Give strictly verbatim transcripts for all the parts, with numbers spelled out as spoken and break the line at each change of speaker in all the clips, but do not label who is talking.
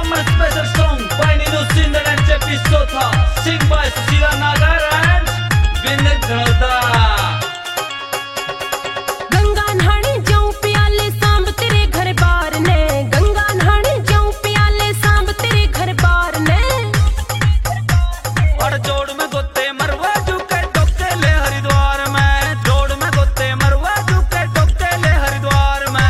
summer special song by Nino Sindar and Jeffy Sotha, sing by Susila Nagar and Vinay Dhalda.
Ganga नहाने जाऊं प्याले सांब तेरे घर बार ने, गंगा नहाने जाऊं प्याले सांब तेरे घर बार ने।
और जोड़ में गोते मरवा झुके टोके ले हरिद्वार में, जोड़ में गोते मरवा झुके टोके ले हरिद्वार में।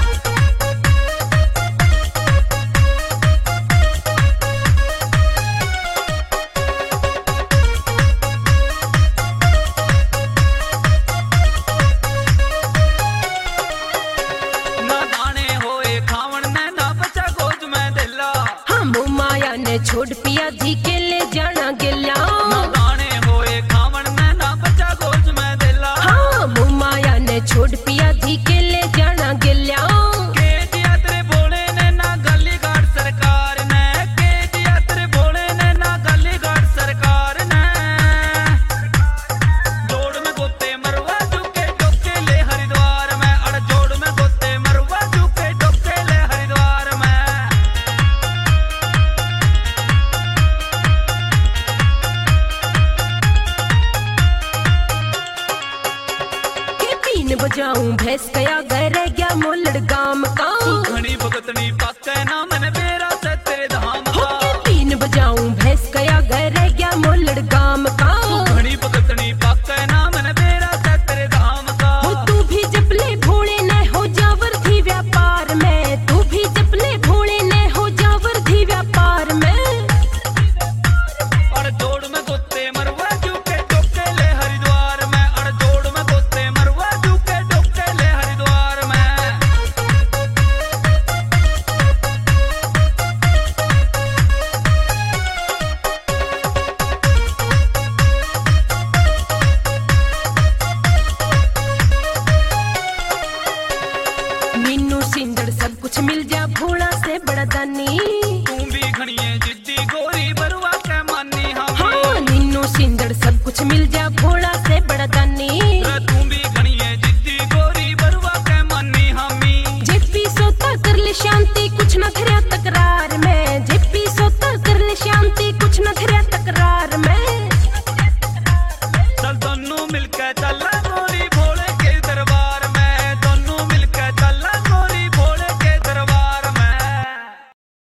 ना दाने होए खावण ने ना बचा गोद में दिला,
हम माया ने छोड़ पिया धी के ले जाना गिला।
ना दाने होए खावण ने ना बचा गोद में दिला।
हाँ माया ने छोड़ पिया धी के ले जाना गिला।
के दिया तेरे भोले ने ना गली घाट सरकार ने, के दिया तेरे भोले ने ना गली घाट सरकार ने। जोड़ में गोते मरवा झुके टोके ले हरिद्वार में, अड़ जोड़ में गोते मरवा झुके टोके ले हरिद्वार में।
के तीन बजाऊं भैंस कया गए रह गया मोलड़ गाम का।
घनी भगतनी पाके ना मैंने बेरा से तेरे धाम
हो
का।
के तीन बजाऊं भैंस कया गए रह गया मोलड़ गाम का।
घनी भगतनी पाके ना मैंने बेरा से तेरे धाम का।
हो तू भी जपले भोले न हो जावर थी व्यापार में, तू भी जपले भोले न हो जावर थी व्यापार में।
और जोड़ में गोते मरवा झुके टोके ले हरिद्वार में, और जोड़ में गोते मरवा झुके टोके ले हरिद्वार में।
मीनू सिंदड़ सब कुछ मिल जा भोला से बड़ा दानी।
तू भी घड़िए जिद्दी गोरी बरुआ के मानी हम।
हाँ मीनू सिंदड़ सब कुछ मिल जा भोला से बड़ा दानी।
तू भी घड़िए जिद्दी गोरी बरुआ के मानी हमी।
जेपी सोता कर ले शांति कुछ न करे तकरार